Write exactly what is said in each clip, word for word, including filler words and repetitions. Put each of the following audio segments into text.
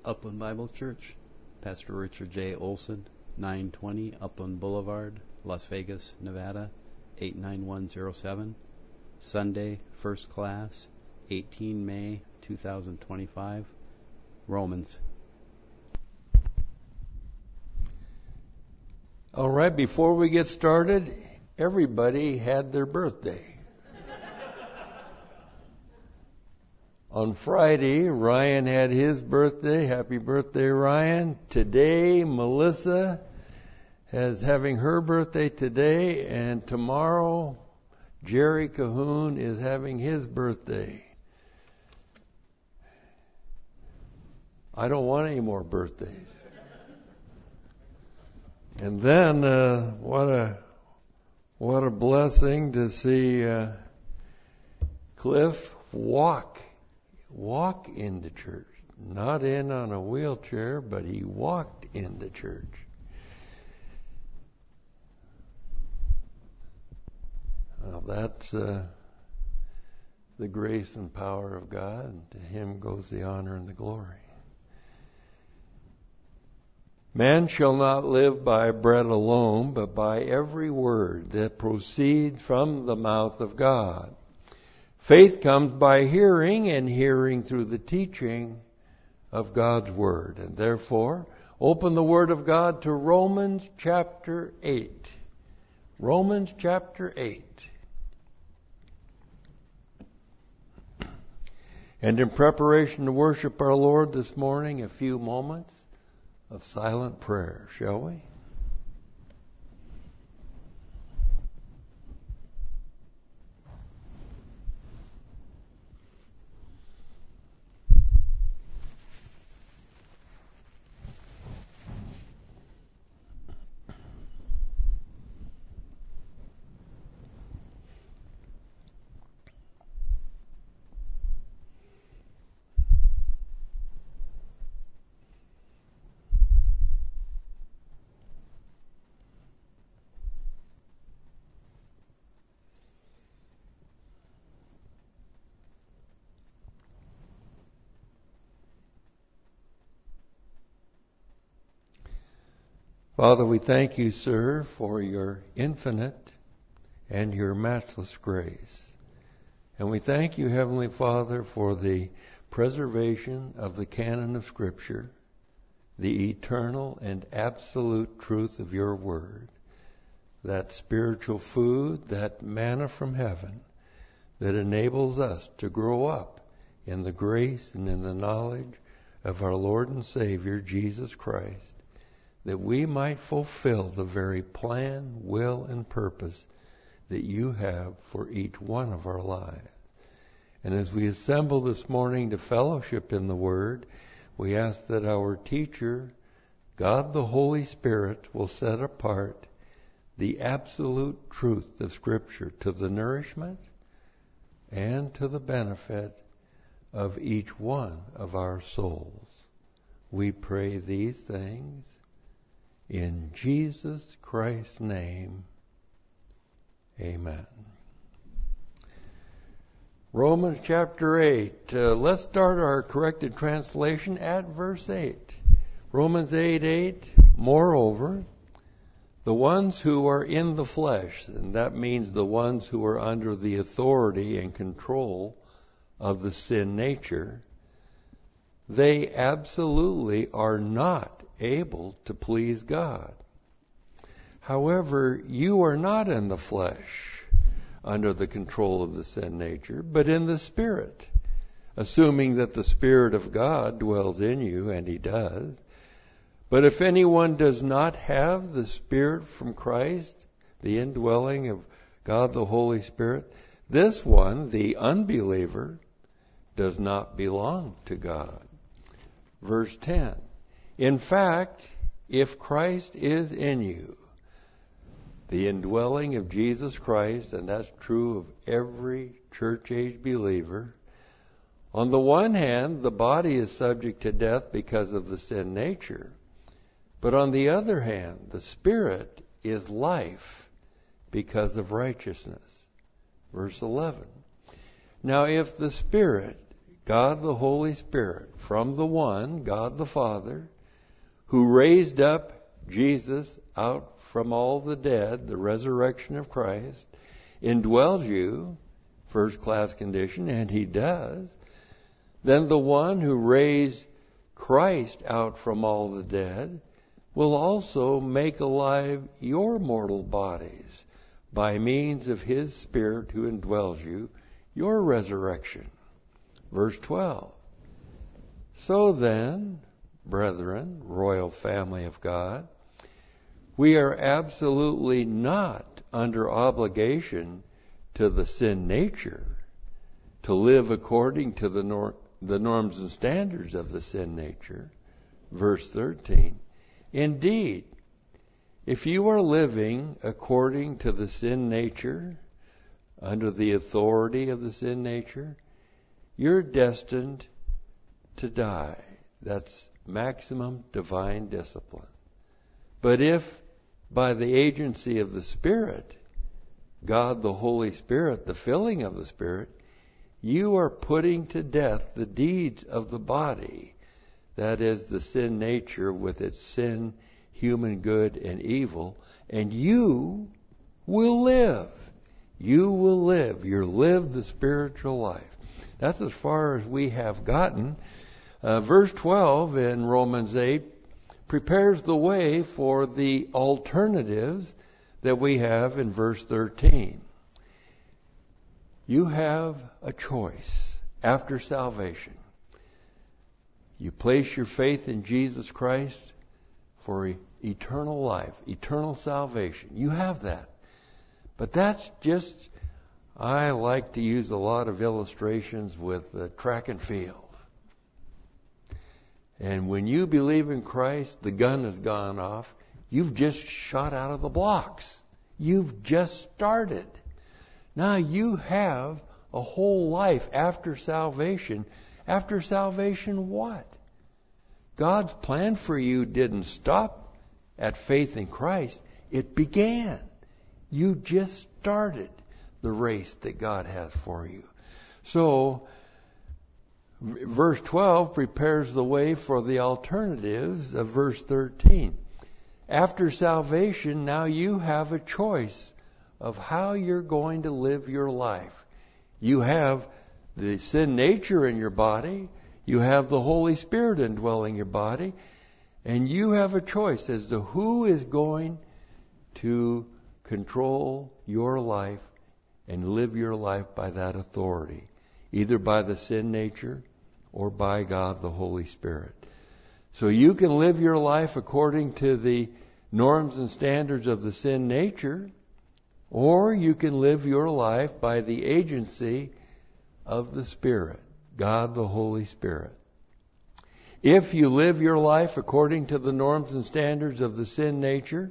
Upland Bible Church, Pastor Richard J. Olson, nine twenty Upland Boulevard, Las Vegas, Nevada, eight nine one zero seven. Sunday, first class, eighteenth of May, two thousand twenty-five. Romans. All right, before we get started, everybody had their birthday. On Friday, Ryan had his birthday. Happy birthday, Ryan. Today, Melissa is having her birthday today, and tomorrow, Jerry Cahoon is having his birthday. I don't want any more birthdays. And then, uh, what a what a blessing to see uh, Cliff walk. Walk into church. Not in on a wheelchair, but he walked into church. Well, that's uh, the grace and power of God, and to him goes the honor and the glory. Man shall not live by bread alone, but by every word that proceeds from the mouth of God. Faith comes by hearing, and hearing through the teaching of God's Word. And therefore, open the Word of God to Romans chapter eight. Romans chapter eight. And in preparation to worship our Lord this morning, a few moments of silent prayer, shall we? Father, we thank you, sir, for your infinite and your matchless grace. And we thank you, Heavenly Father, for the preservation of the canon of Scripture, the eternal and absolute truth of your word, that spiritual food, that manna from heaven, that enables us to grow up in the grace and in the knowledge of our Lord and Savior, Jesus Christ, that we might fulfill the very plan, will, and purpose that you have for each one of our lives. And as we assemble this morning to fellowship in the Word, we ask that our teacher, God the Holy Spirit, will set apart the absolute truth of Scripture to the nourishment and to the benefit of each one of our souls. We pray these things in Jesus Christ's name, amen. Romans chapter eight. Uh, let's start our corrected translation at verse eight. Romans eight eight. Moreover, the ones who are in the flesh, and that means the ones who are under the authority and control of the sin nature, they absolutely are not able to please God. However, you are not in the flesh under the control of the sin nature, but in the Spirit, assuming that the Spirit of God dwells in you, and He does. But if anyone does not have the Spirit from Christ, the indwelling of God the Holy Spirit, this one, the unbeliever, does not belong to God. Verse ten. In fact, if Christ is in you, the indwelling of Jesus Christ, and that's true of every church-age believer, on the one hand, the body is subject to death because of the sin nature, but on the other hand, the Spirit is life because of righteousness. Verse eleven. Now, if the Spirit God the Holy Spirit, from the one, God the Father, who raised up Jesus out from all the dead, the resurrection of Christ, indwells you, first class condition, and He does, then the one who raised Christ out from all the dead will also make alive your mortal bodies by means of His Spirit who indwells you, your resurrection. Verse twelve. So then, brethren, royal family of God, we are absolutely not under obligation to the sin nature to live according to the, nor- the norms and standards of the sin nature. Verse thirteen. Indeed, if you are living according to the sin nature, under the authority of the sin nature, you're destined to die. That's maximum divine discipline. But if by the agency of the Spirit, God the Holy Spirit, the filling of the Spirit, you are putting to death the deeds of the body, that is the sin nature with its sin, human good and evil, and you will live. You will live. You live the spiritual life. That's as far as we have gotten. Uh, verse twelve in Romans eight prepares the way for the alternatives that we have in verse thirteen. You have a choice after salvation. You place your faith in Jesus Christ for eternal life, eternal salvation. You have that. But that's just, I like to use a lot of illustrations with uh, track and field. And when you believe in Christ, the gun has gone off. You've just shot out of the blocks. You've just started. Now you have a whole life after salvation. After salvation, what? God's plan for you didn't stop at faith in Christ. It began. You just started the race that God has for you. So, verse twelve prepares the way for the alternatives of verse thirteen. After salvation, now you have a choice of how you're going to live your life. You have the sin nature in your body. You have the Holy Spirit indwelling your body. And you have a choice as to who is going to control your life and live your life by that authority, either by the sin nature or by God the Holy Spirit. So you can live your life according to the norms and standards of the sin nature, or you can live your life by the agency of the Spirit, God the Holy Spirit. If you live your life according to the norms and standards of the sin nature,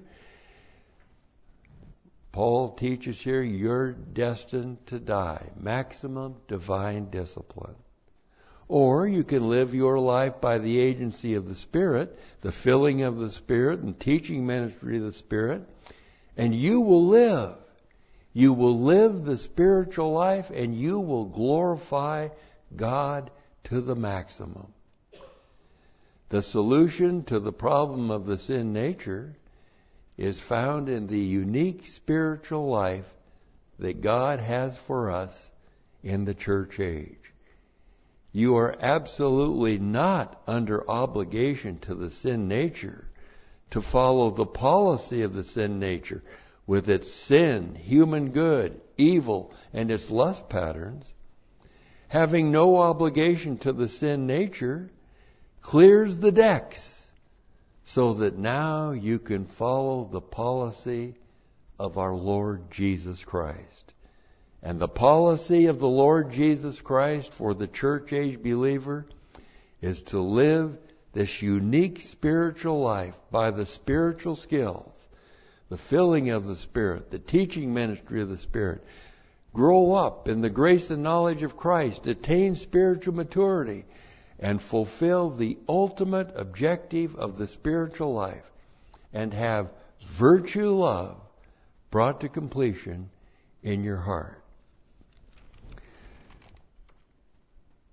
Paul teaches here, you're destined to die. Maximum divine discipline. Or you can live your life by the agency of the Spirit, the filling of the Spirit and teaching ministry of the Spirit, and you will live. You will live the spiritual life and you will glorify God to the maximum. The solution to the problem of the sin nature is found in the unique spiritual life that God has for us in the church age. You are absolutely not under obligation to the sin nature to follow the policy of the sin nature with its sin, human good, evil, and its lust patterns. Having no obligation to the sin nature clears the decks so that now you can follow the policy of our Lord Jesus Christ. And the policy of the Lord Jesus Christ for the church age believer is to live this unique spiritual life by the spiritual skills, the filling of the Spirit, the teaching ministry of the Spirit. Grow up in the grace and knowledge of Christ, attain spiritual maturity, and fulfill the ultimate objective of the spiritual life, and have virtue love brought to completion in your heart.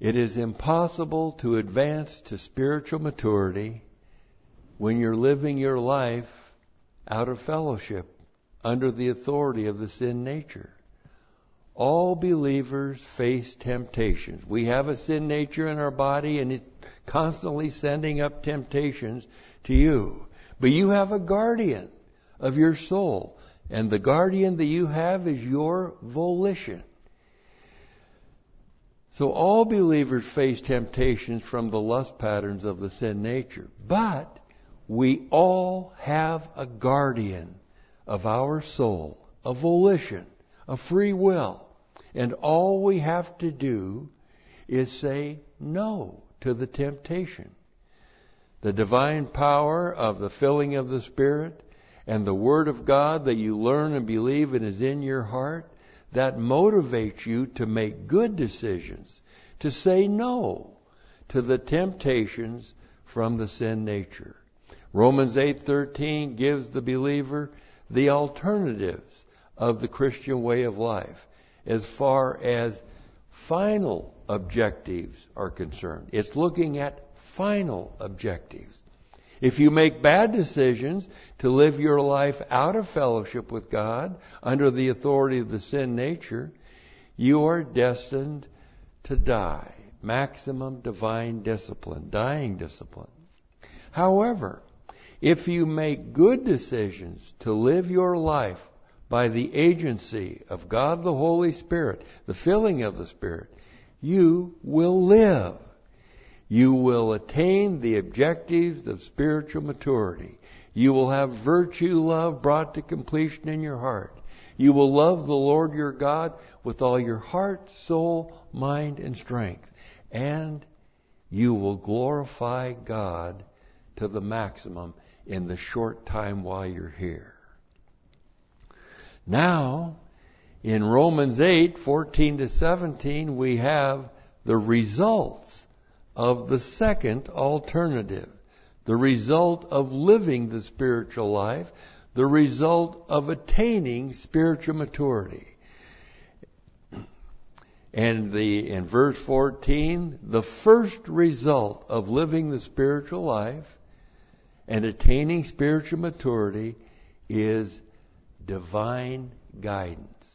It is impossible to advance to spiritual maturity when you're living your life out of fellowship under the authority of the sin nature. All believers face temptations. We have a sin nature in our body, and it's constantly sending up temptations to you. But you have a guardian of your soul, and the guardian that you have is your volition. So all believers face temptations from the lust patterns of the sin nature. But we all have a guardian of our soul, a volition, a free will. And all we have to do is say no to the temptation. The divine power of the filling of the Spirit and the Word of God that you learn and believe and is in your heart, that motivates you to make good decisions, to say no to the temptations from the sin nature. Romans eight thirteen gives the believer the alternatives of the Christian way of life as far as final objectives are concerned. It's looking at final objectives. If you make bad decisions to live your life out of fellowship with God under the authority of the sin nature, you are destined to die. Maximum divine discipline, dying discipline. However, if you make good decisions to live your life by the agency of God the Holy Spirit, the filling of the Spirit, you will live. You will attain the objectives of spiritual maturity. You will have virtue love brought to completion in your heart. You will love the Lord your God with all your heart, soul, mind, and strength. And you will glorify God to the maximum in the short time while you're here. Now, in Romans eight, fourteen to seventeen, we have the results of the second alternative. The result of living the spiritual life. The result of attaining spiritual maturity. And the in verse fourteen, the first result of living the spiritual life and attaining spiritual maturity is divine guidance.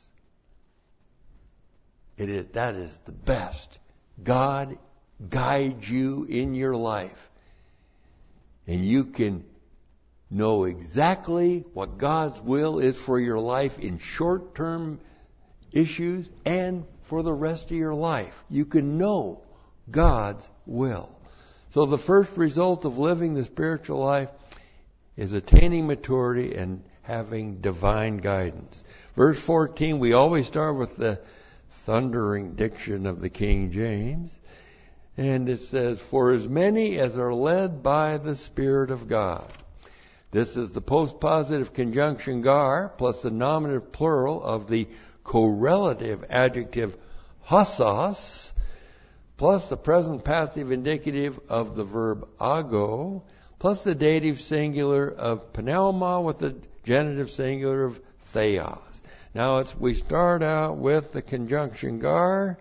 It is, that is the best. God guides you in your life. And you can know exactly what God's will is for your life in short-term issues and for the rest of your life. You can know God's will. So the first result of living the spiritual life is attaining maturity and having divine guidance. Verse fourteen, we always start with the thundering diction of the King James. And it says, for as many as are led by the Spirit of God. This is the postpositive conjunction gar plus the nominative plural of the correlative adjective hosos plus the present passive indicative of the verb ago plus the dative singular of pneuma with the genitive singular of theos. Now it's, we start out with the conjunction gar,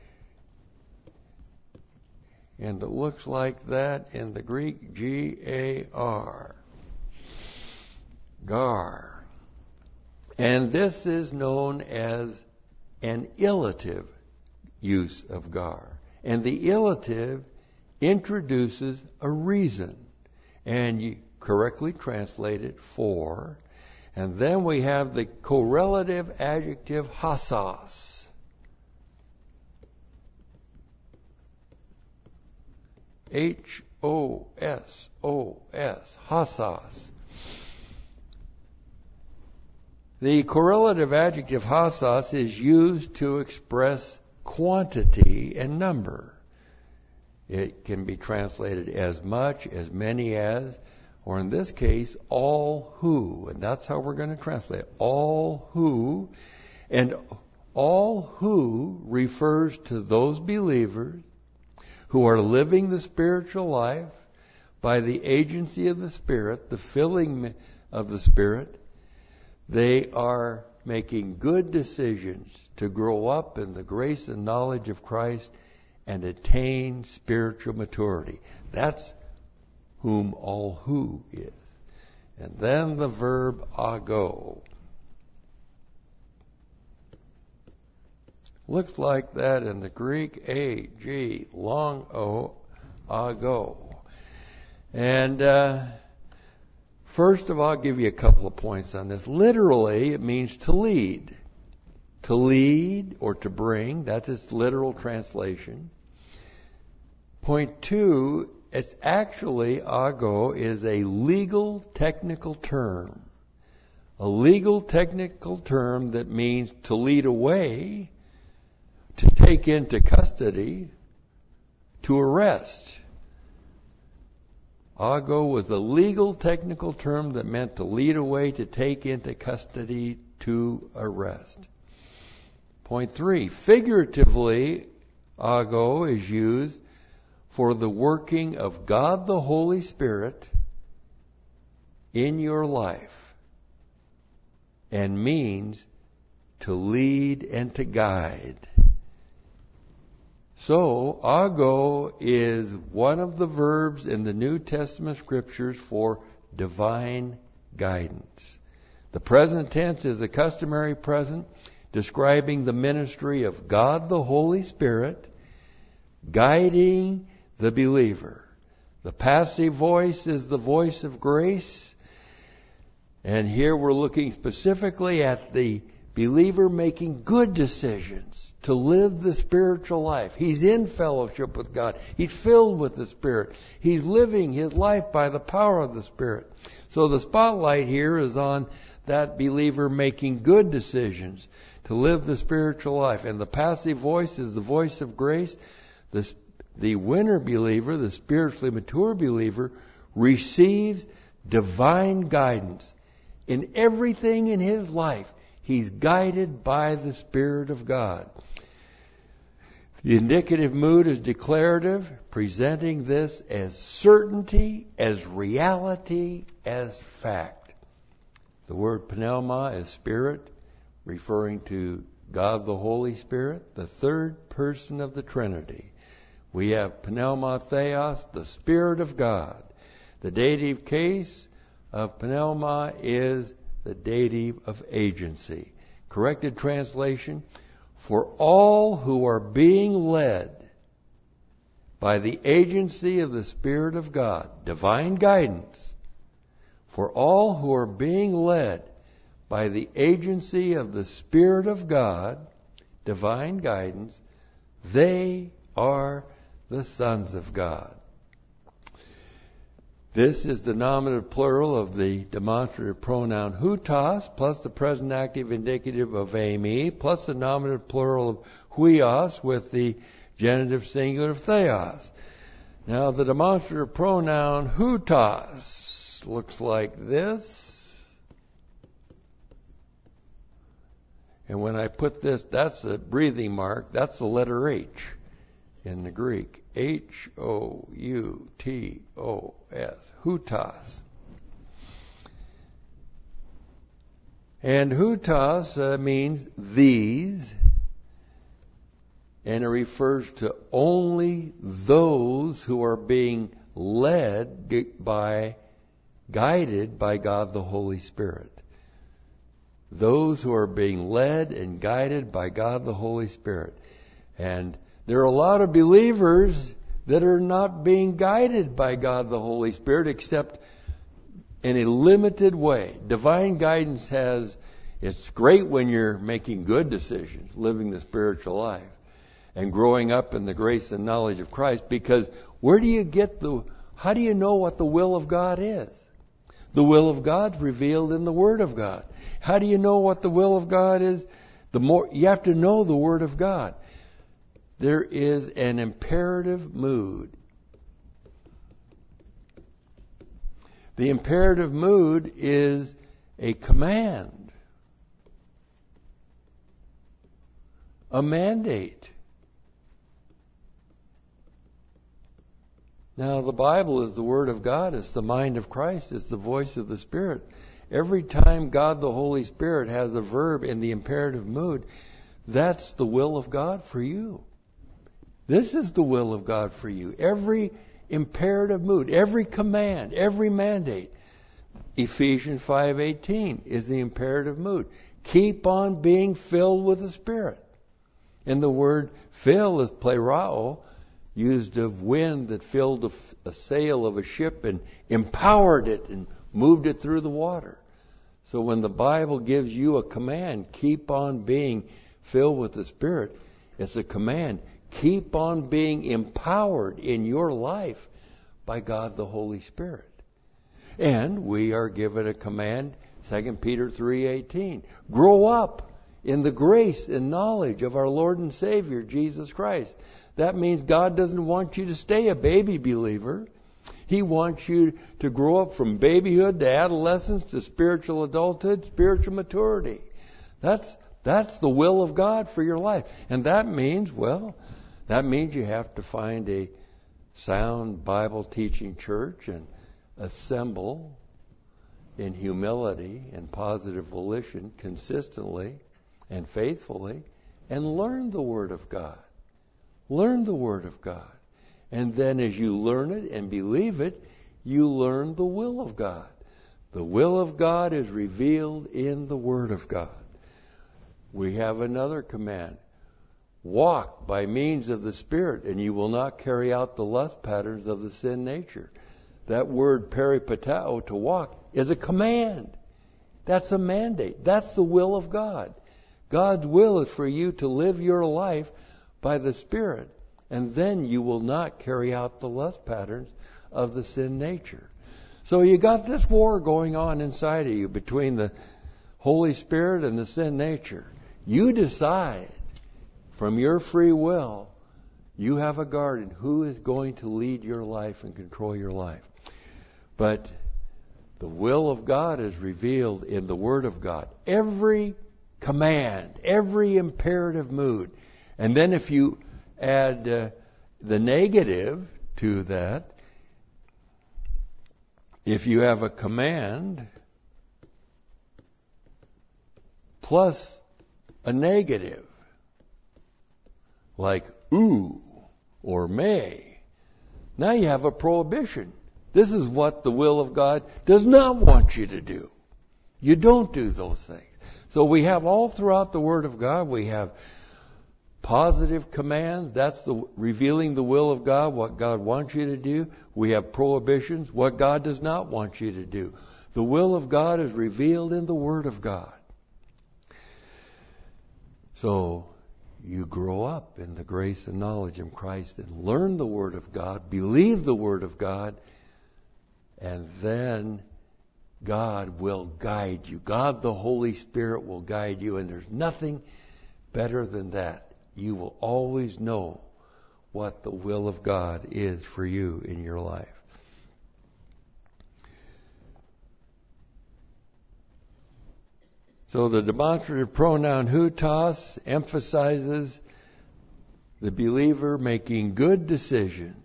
and it looks like that in the Greek, G A R. Gar. And this is known as an illative use of gar. And the illative introduces a reason. And you correctly translate it for. And then we have the correlative adjective hosos. H O S O S. Hosos. The correlative adjective hosos is used to express quantity and number. It can be translated as much, as many as, or in this case, all who. And that's how we're going to translate it. All who. And all who refers to those believers who are living the spiritual life by the agency of the Spirit, the filling of the Spirit. They are making good decisions to grow up in the grace and knowledge of Christ and attain spiritual maturity. That's whom all who is. And then the verb ago. Looks like that in the Greek, A, G, long O, ago. And uh, first of all, I'll give you a couple of points on this. Literally, it means to lead. To lead or to bring, that's its literal translation. Point two, it's actually, ago is a legal technical term. A legal technical term that means to lead away, to take into custody, to arrest. Ago was a legal technical term that meant to lead away, to take into custody, to arrest. Point three, figuratively, ago is used for the working of God the Holy Spirit in your life and means to lead and to guide. So, ago is one of the verbs in the New Testament scriptures for divine guidance. The present tense is a customary present describing the ministry of God the Holy Spirit guiding the believer. The passive voice is the voice of grace. And here we're looking specifically at the believer making good decisions to live the spiritual life. He's in fellowship with God. He's filled with the Spirit. He's living his life by the power of the Spirit. So the spotlight here is on that believer making good decisions to live the spiritual life. And the passive voice is the voice of grace. The, the winner believer, the spiritually mature believer, receives divine guidance. In everything in his life, he's guided by the Spirit of God. The indicative mood is declarative, presenting this as certainty, as reality, as fact. The word pneuma is spirit, referring to God the Holy Spirit, the third person of the Trinity. We have pneuma theos, the Spirit of God. The dative case of pneuma is the dative of agency. Corrected translation, for all who are being led by the agency of the Spirit of God, divine guidance, for all who are being led by the agency of the Spirit of God, divine guidance, they are the sons of God. This is the nominative plural of the demonstrative pronoun hutos, plus the present active indicative of eimi, plus the nominative plural of huios with the genitive singular of theos. Now the demonstrative pronoun hutos looks like this. And when I put this, that's a breathing mark, that's the letter H in the Greek. H O U T O S. Hutos. And hutos uh, means these, and it refers to only those who are being led by, guided by God the Holy Spirit. Those who are being led and guided by God the Holy Spirit. And there are a lot of believers that are not being guided by God the Holy Spirit except in a limited way. Divine guidance has, it's great when you're making good decisions, living the spiritual life, and growing up in the grace and knowledge of Christ, because where do you get the, how do you know what the will of God is? The will of God's revealed in the Word of God. How do you know what the will of God is? The more, you have to know the Word of God. There is an imperative mood. The imperative mood is a command, a mandate. Now, the Bible is the Word of God. It's the mind of Christ. It's the voice of the Spirit. Every time God the Holy Spirit has a verb in the imperative mood, that's the will of God for you. This is the will of God for you. Every imperative mood, every command, every mandate. Ephesians five eighteen is the imperative mood. Keep on being filled with the Spirit. And the word fill is plerao, used of wind that filled a, a sail of a ship and empowered it and moved it through the water. So when the Bible gives you a command, keep on being filled with the Spirit, it's a command. Keep on being empowered in your life by God the Holy Spirit. And we are given a command, Second Peter three eighteen. Grow up in the grace and knowledge of our Lord and Savior, Jesus Christ. That means God doesn't want you to stay a baby believer. He wants you to grow up from babyhood to adolescence to spiritual adulthood, spiritual maturity. That's that's the will of God for your life. And that means, well, that means you have to find a sound Bible teaching church and assemble in humility and positive volition consistently and faithfully and learn the Word of God. Learn the Word of God. And then as you learn it and believe it, you learn the will of God. The will of God is revealed in the Word of God. We have another command. Walk by means of the Spirit, and you will not carry out the lust patterns of the sin nature. That word peripatao, to walk, is a command. That's a mandate. That's the will of God. God's will is for you to live your life by the Spirit, and then you will not carry out the lust patterns of the sin nature. So you got this war going on inside of you between the Holy Spirit and the sin nature. You decide from your free will, you have a guardian who is going to lead your life and control your life. But the will of God is revealed in the Word of God. Every command, every imperative mood. And then if you add uh, the negative to that, if you have a command plus a negative, like ooh or may, now you have a prohibition. This is what the will of God does not want you to do. You don't do those things. So we have all throughout the Word of God, we have positive commands. That's the revealing the will of God, what God wants you to do. We have prohibitions, what God does not want you to do. The will of God is revealed in the Word of God. So you grow up in the grace and knowledge of Christ and learn the Word of God, believe the Word of God, and then God will guide you. God the Holy Spirit will guide you, and there's nothing better than that. You will always know what the will of God is for you in your life. So the demonstrative pronoun hutos emphasizes the believer making good decisions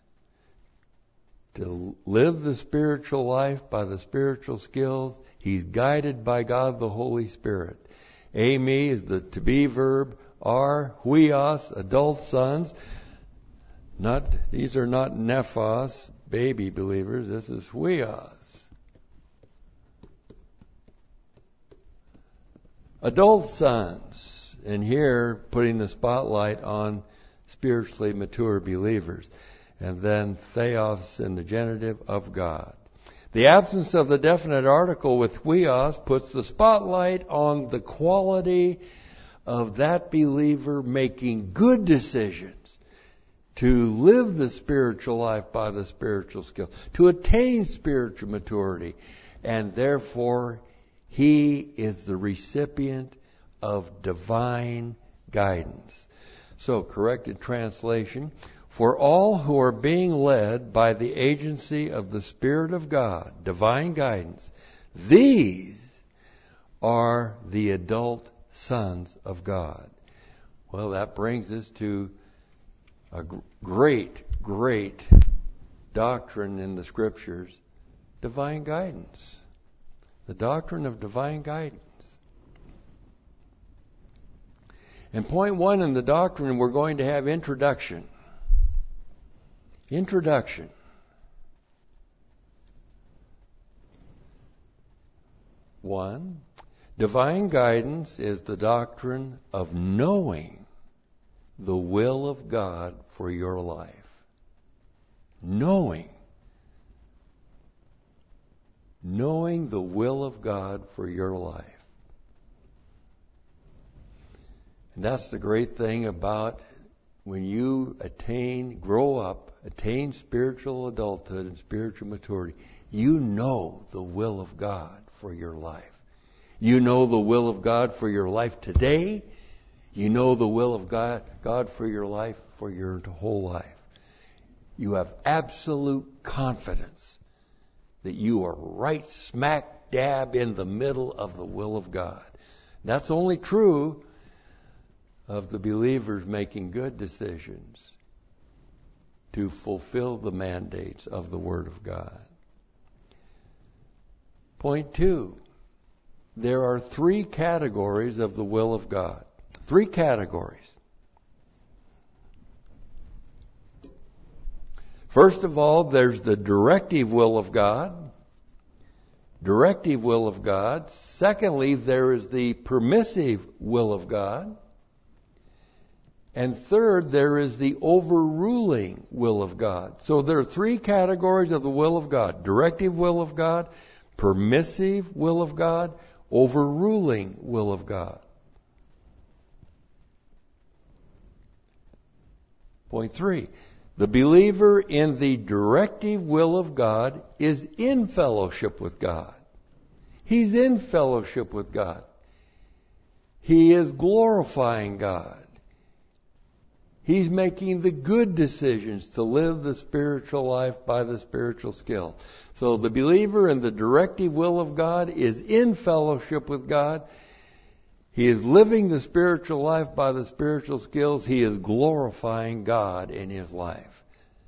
to live the spiritual life by the spiritual skills. He's guided by God the Holy Spirit. Eimi is the to be verb. Are huios, adult sons. Not these are not nephos, baby believers. This is huios. Adult sons. And here putting the spotlight on spiritually mature believers. And then theos in the genitive of God. The absence of the definite article with huios puts the spotlight on the quality of that believer making good decisions to live the spiritual life by the spiritual skill, to attain spiritual maturity, and therefore he is the recipient of divine guidance. So, corrected translation, for all who are being led by the agency of the Spirit of God, divine guidance, these are the adult sons of God. Well, that brings us to a great, great doctrine in the Scriptures, divine guidance. The doctrine of divine guidance. And point one in the doctrine, we're going to have introduction. Introduction. One, divine guidance is the doctrine of knowing the will of God for your life. Knowing. Knowing the will of God for your life. And that's the great thing about when you attain, grow up, attain spiritual adulthood and spiritual maturity. You know the will of God for your life. You know the will of God for your life today. You know the will of God, God for your life, for your whole life. You have absolute confidence that you are right smack dab in the middle of the will of God. That's only true of the believers making good decisions to fulfill the mandates of the Word of God. Point two, there are three categories of the will of God. Three categories. First of all, there's the directive will of God. Directive will of God. Secondly, there is the permissive will of God. And third, there is the overruling will of God. So there are three categories of the will of God. Directive will of God, permissive will of God, overruling will of God. Point three. The believer in the directive will of God is in fellowship with God. He's in fellowship with God. He is glorifying God. He's making the good decisions to live the spiritual life by the spiritual skill. So the believer in the directive will of God is in fellowship with God. He is living the spiritual life by the spiritual skills. He is glorifying God in his life.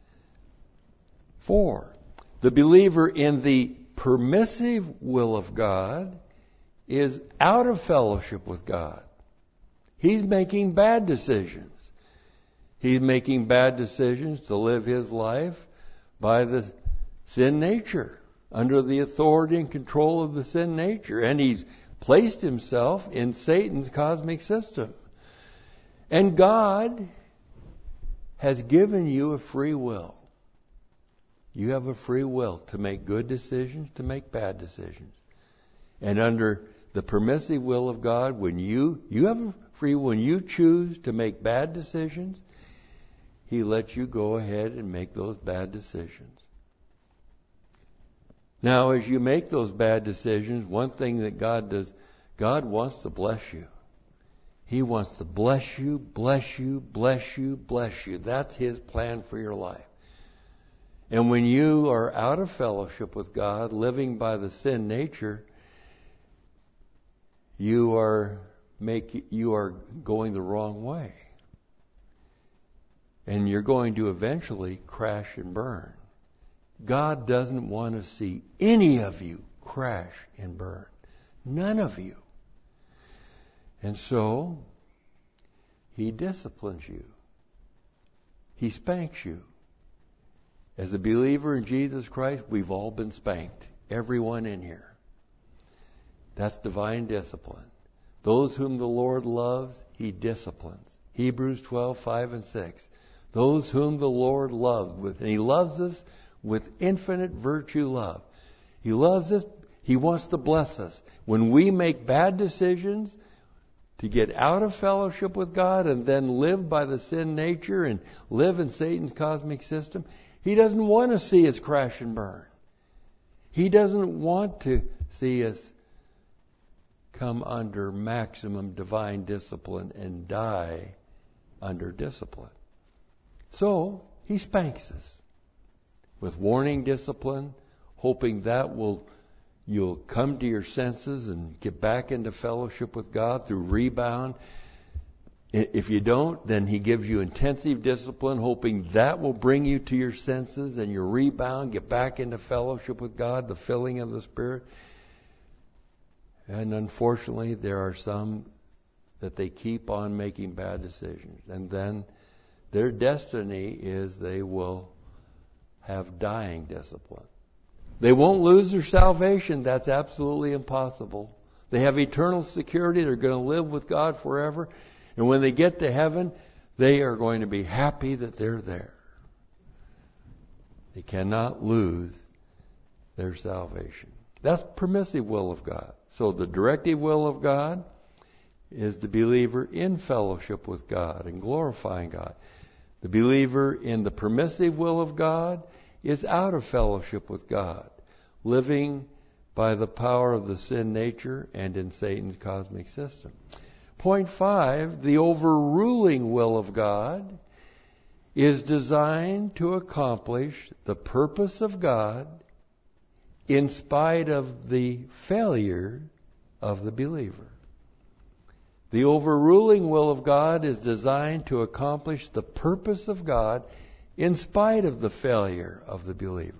Four, the believer in the permissive will of God is out of fellowship with God. He's making bad decisions. He's making bad decisions to live his life by the sin nature, under the authority and control of the sin nature. And he's placed himself in Satan's cosmic system. And God has given you a free will. You have a free will to make good decisions, to make bad decisions. And under the permissive will of God, when you, you have a free will, when you choose to make bad decisions, He lets you go ahead and make those bad decisions. Now, as you make those bad decisions, one thing that God does, God wants to bless you. He wants to bless you, bless you, bless you, bless you. That's His plan for your life. And when you are out of fellowship with God, living by the sin nature, you are make you are going the wrong way. And you're going to eventually crash and burn. God doesn't want to see any of you crash and burn. None of you. And so, He disciplines you. He spanks you. As a believer in Jesus Christ, we've all been spanked. Everyone in here. That's divine discipline. Those whom the Lord loves, He disciplines. Hebrews twelve, five and six. Those whom the Lord loves, with, and He loves us with infinite virtue love. He loves us. He wants to bless us. When we make bad decisions to get out of fellowship with God and then live by the sin nature and live in Satan's cosmic system, He doesn't want to see us crash and burn. He doesn't want to see us come under maximum divine discipline and die under discipline. So, He spanks us with warning discipline, hoping that will you'll come to your senses and get back into fellowship with God through rebound. If you don't, then He gives you intensive discipline, hoping that will bring you to your senses and your rebound, get back into fellowship with God, the filling of the Spirit. And unfortunately, there are some that they keep on making bad decisions. And then their destiny is they will have dying discipline. They won't lose their salvation. That's absolutely impossible. They have eternal security. They're going to live with God forever. And when they get to heaven, they are going to be happy that they're there. They cannot lose their salvation. That's permissive will of God. So the directive will of God is the believer in fellowship with God and glorifying God. The believer in the permissive will of God is out of fellowship with God, living by the power of the sin nature and in Satan's cosmic system. Point five, the overruling will of God is designed to accomplish the purpose of God in spite of the failure of the believer. The overruling will of God is designed to accomplish the purpose of God in spite of the failure of the believer.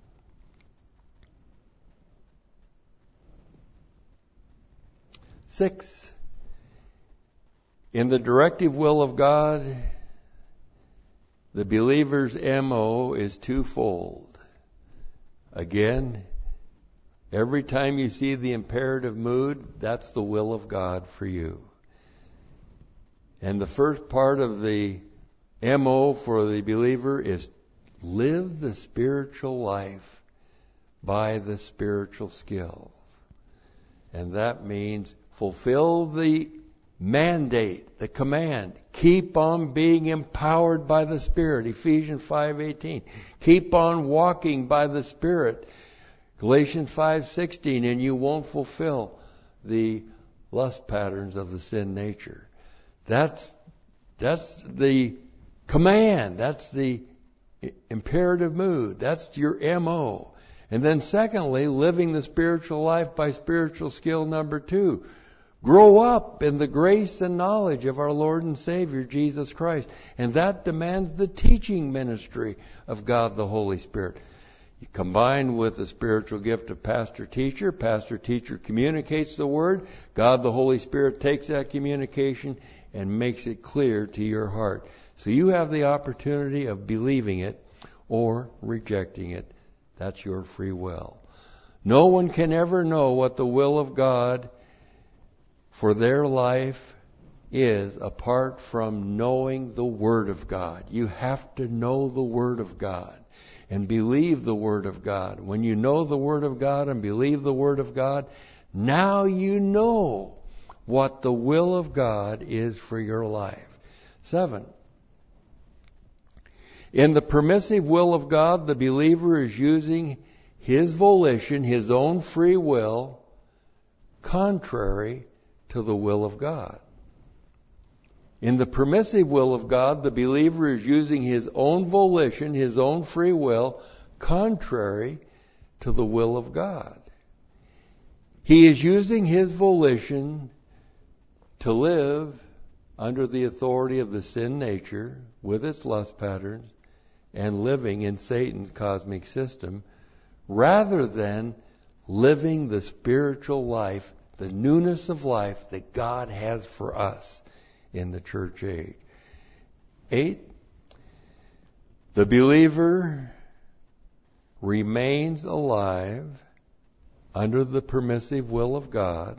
Six, in the directive will of God, the believer's M O is twofold. Again, every time you see the imperative mood, that's the will of God for you. And the first part of the M O for the believer is live the spiritual life by the spiritual skills. And that means fulfill the mandate, the command. Keep on being empowered by the Spirit. Ephesians five eighteen. Keep on walking by the Spirit. Galatians five sixteen. And you won't fulfill the lust patterns of the sin nature. That's that's the command. That's the imperative mood. That's your M O. And then secondly, living the spiritual life by spiritual skill number two. Grow up in the grace and knowledge of our Lord and Savior, Jesus Christ. And that demands the teaching ministry of God the Holy Spirit. Combined with the spiritual gift of pastor-teacher, pastor-teacher communicates the Word. God the Holy Spirit takes that communication and makes it clear to your heart. So you have the opportunity of believing it or rejecting it. That's your free will. No one can ever know what the will of God for their life is apart from knowing the Word of God. You have to know the Word of God and believe the Word of God. When you know the Word of God and believe the Word of God, now you know what the will of God is for your life. Seven. In the permissive will of God, the believer is using his volition, his own free will, contrary to the will of God. In the permissive will of God, the believer is using his own volition, his own free will, contrary to the will of God. He is using his volition to live under the authority of the sin nature with its lust patterns and living in Satan's cosmic system rather than living the spiritual life, the newness of life that God has for us in the church age. Eight, the believer remains alive under the permissive will of God.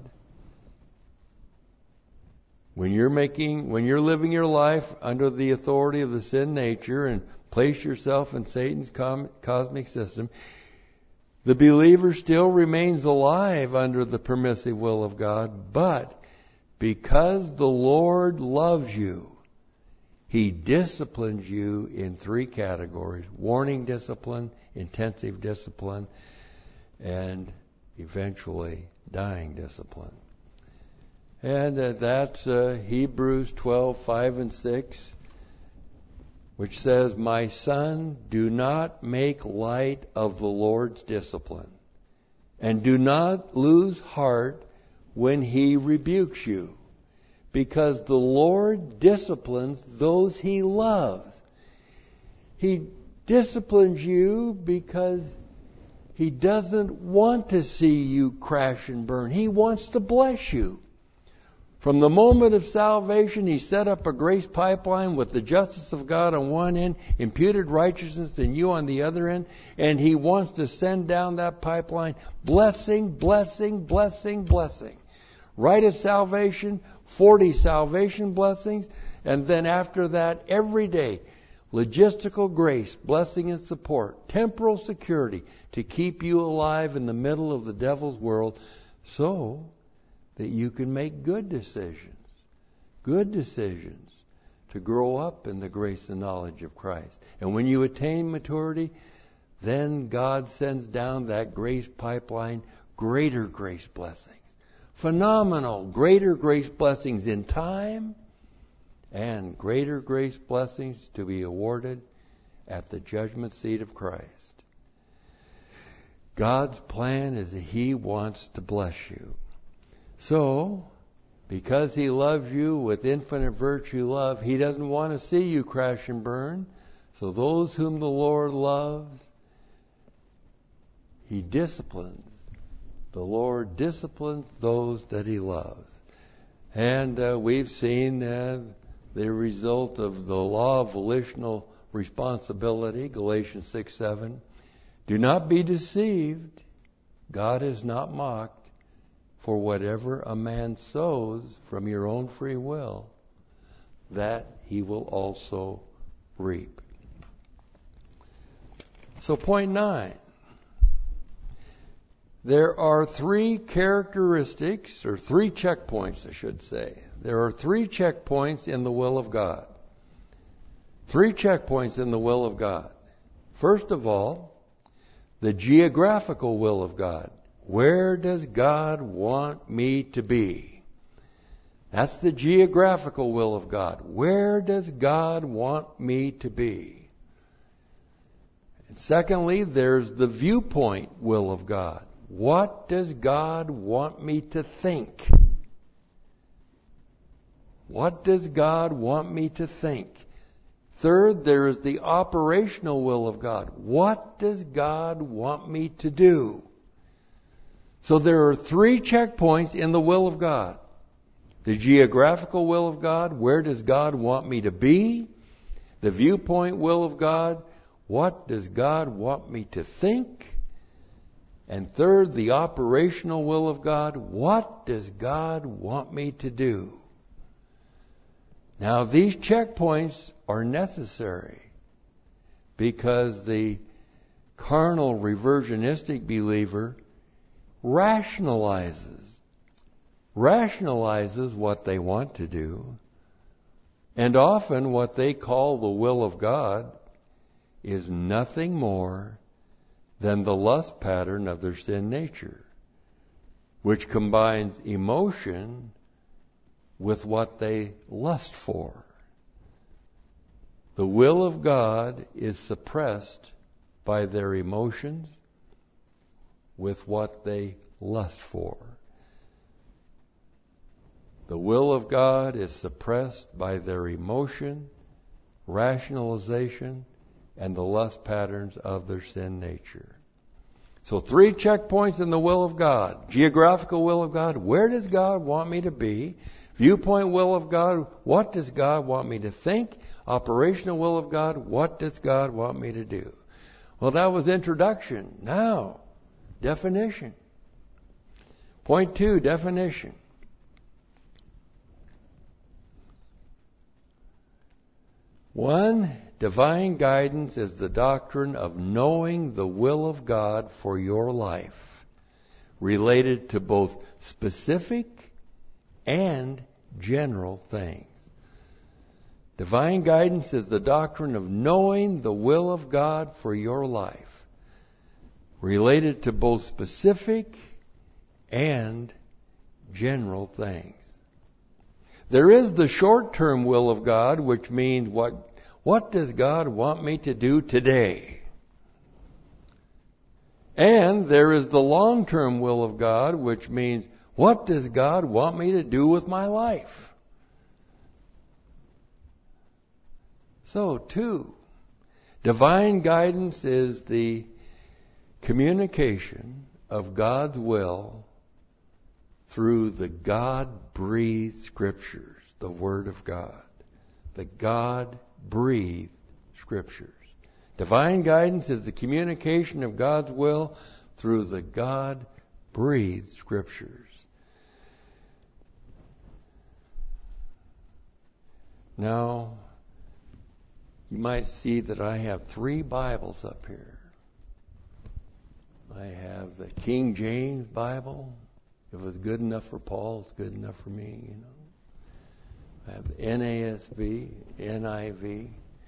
When you're making, when you're living your life under the authority of the sin nature and place yourself in Satan's com- cosmic system, the believer still remains alive under the permissive will of God, but because the Lord loves you, He disciplines you in three categories: warning discipline, intensive discipline, and eventually dying discipline. And uh, that's uh, Hebrews twelve, five and six, which says, "My son, do not make light of the Lord's discipline, and do not lose heart when He rebukes you, because the Lord disciplines those He loves." He disciplines you because He doesn't want to see you crash and burn. He wants to bless you. From the moment of salvation, He set up a grace pipeline with the justice of God on one end, imputed righteousness in you on the other end, and He wants to send down that pipeline blessing, blessing, blessing, blessing. Right at salvation, forty salvation blessings, and then after that, every day, logistical grace, blessing and support, temporal security to keep you alive in the middle of the devil's world so that you can make good decisions, good decisions to grow up in the grace and knowledge of Christ. And when you attain maturity, then God sends down that grace pipeline, greater grace blessings. Phenomenal, greater grace blessings in time and greater grace blessings to be awarded at the judgment seat of Christ. God's plan is that He wants to bless you. So, because He loves you with infinite virtue love, He doesn't want to see you crash and burn. So those whom the Lord loves, He disciplines. The Lord disciplines those that He loves. And uh, we've seen uh, the result of the law of volitional responsibility, Galatians six seven. Do not be deceived. God is not mocked. For whatever a man sows from your own free will, that he will also reap. So point nine. There are three characteristics, or three checkpoints, I should say. There are three checkpoints in the will of God. Three checkpoints in the will of God. First of all, the geographical will of God. Where does God want me to be? That's the geographical will of God. Where does God want me to be? And secondly, there's the viewpoint will of God. What does God want me to think? What does God want me to think? Third, there is the operational will of God. What does God want me to do? So there are three checkpoints in the will of God. The geographical will of God, where does God want me to be? The viewpoint will of God, what does God want me to think? And third, the operational will of God, what does God want me to do? Now these checkpoints are necessary because the carnal reversionistic believer rationalizes, rationalizes what they want to do, and often what they call the will of God is nothing more than the lust pattern of their sin nature, which combines emotion with what they lust for. The will of God is suppressed by their emotions with what they lust for. The will of God is suppressed by their emotion, rationalization, and the lust patterns of their sin nature. So three checkpoints in the will of God. Geographical will of God, where does God want me to be? Viewpoint will of God, what does God want me to think? Operational will of God, what does God want me to do? Well, that was introduction. Now, definition. Point two, definition. One, divine guidance is the doctrine of knowing the will of God for your life, related to both specific and general things. Divine guidance is the doctrine of knowing the will of God for your life, related to both specific and general things. There is the short-term will of God, which means what, what does God want me to do today? And there is the long-term will of God, which means what does God want me to do with my life? So, two, divine guidance is the communication of God's will through the God-breathed Scriptures, the Word of God. The God-breathed Scriptures. Divine guidance is the communication of God's will through the God-breathed Scriptures. Now, you might see that I have three Bibles up here. I have the King James Bible. If it was good enough for Paul, it's good enough for me, you know. I have the N A S B, N I V.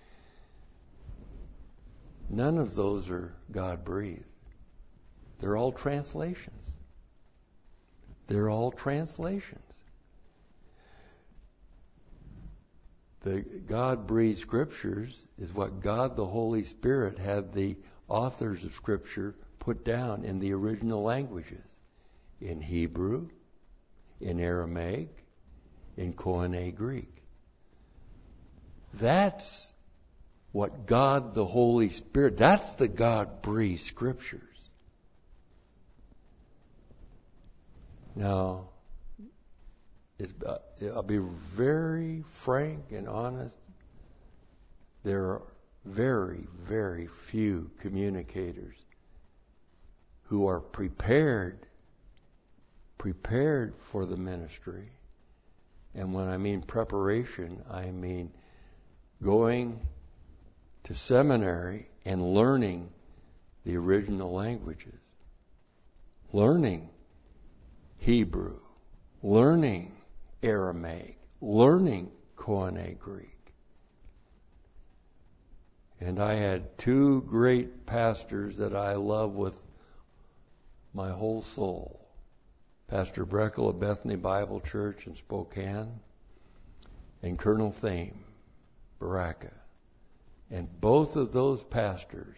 None of those are God-breathed. They're all translations. They're all translations. The God-breathed Scriptures is what God the Holy Spirit had the authors of Scripture put down in the original languages. In Hebrew, in Aramaic, in Koine Greek. That's what God the Holy Spirit, that's the God-breathed Scriptures. Now, it's, uh, I'll be very frank and honest. There are very, very few communicators who are prepared, prepared for the ministry. And when I mean preparation, I mean going to seminary and learning the original languages. Learning Hebrew, learning Aramaic, learning Koine Greek. And I had two great pastors that I love with my whole soul. Pastor Breckel of Bethany Bible Church in Spokane, and Colonel Thame, Baraka. And both of those pastors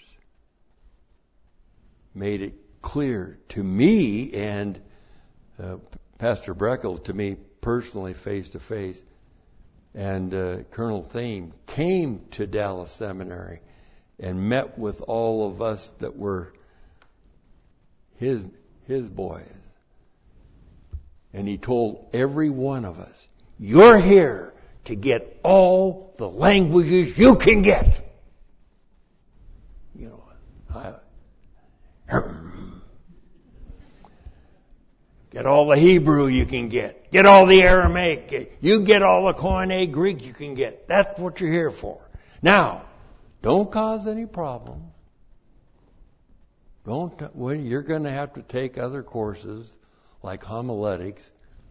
made it clear to me and uh, Pastor Breckel to me personally face to face, and uh, Colonel Thame came to Dallas Seminary and met with all of us that were his his boys. And he told every one of us, "You're here to get all the languages you can get." You know, I, get all the Hebrew you can get. Get all the Aramaic. You get all the Koine Greek you can get. That's what you're here for. Now, don't cause any problems. Don't. Well, you're going to have to take other courses like homiletics.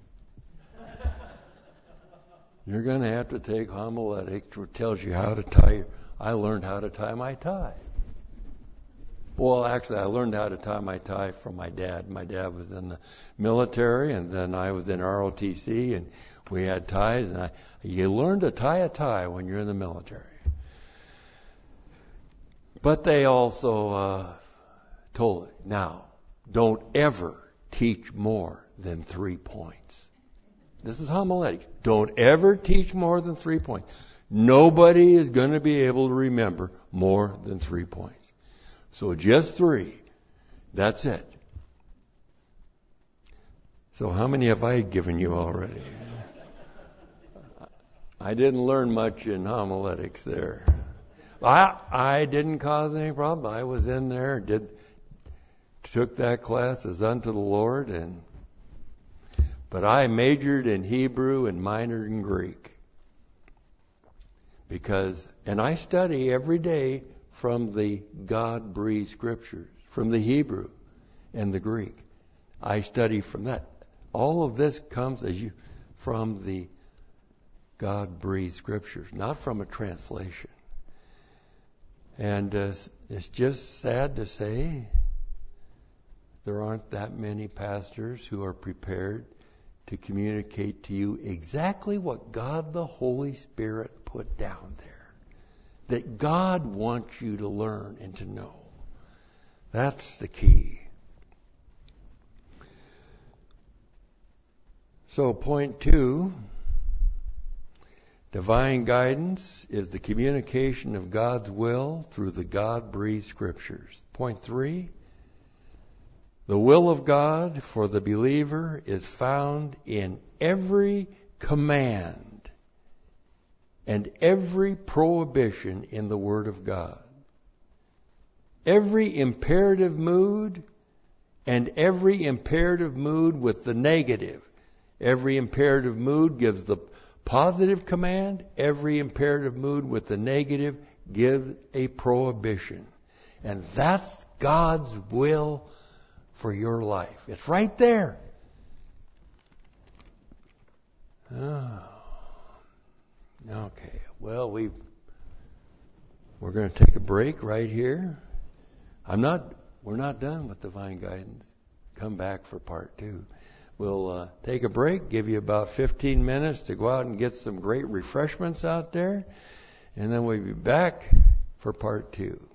You're going to have to take homiletics, which tells you how to tie your... I learned how to tie my tie. Well, actually, I learned how to tie my tie from my dad. My dad was in the military, and then I was in R O T C, and we had ties. And I, you learn to tie a tie when you're in the military. But they also uh, told it, now, don't ever teach more than three points. This is homiletics. Don't ever teach more than three points. Nobody is going to be able to remember more than three points. So just three. That's it. So how many have I given you already? I didn't learn much in homiletics there. I I didn't cause any problem. I was in there, did took that class as unto the Lord, and but I majored in Hebrew and minored in Greek. Because and I study every day from the God-breathed Scriptures, from the Hebrew and the Greek. I study from that. All of this comes as you from the God-breathed Scriptures, not from a translation. And uh, it's just sad to say there aren't that many pastors who are prepared to communicate to you exactly what God the Holy Spirit put down there. That God wants you to learn and to know. That's the key. So point two, divine guidance is the communication of God's will through the God-breathed Scriptures. Point three, The will of God for the believer is found in every command and every prohibition in the Word of God. Every imperative mood and every imperative mood with the negative. Every imperative mood gives the positive command. Every imperative mood with the negative gives a prohibition. And that's God's will for your life. It's right there. Oh. Okay. Well, we we're going to take a break right here. I'm not. We're not done with divine guidance. Come back for part two. We'll uh, take a break. Give you about fifteen minutes to go out and get some great refreshments out there, and then we'll be back for part two.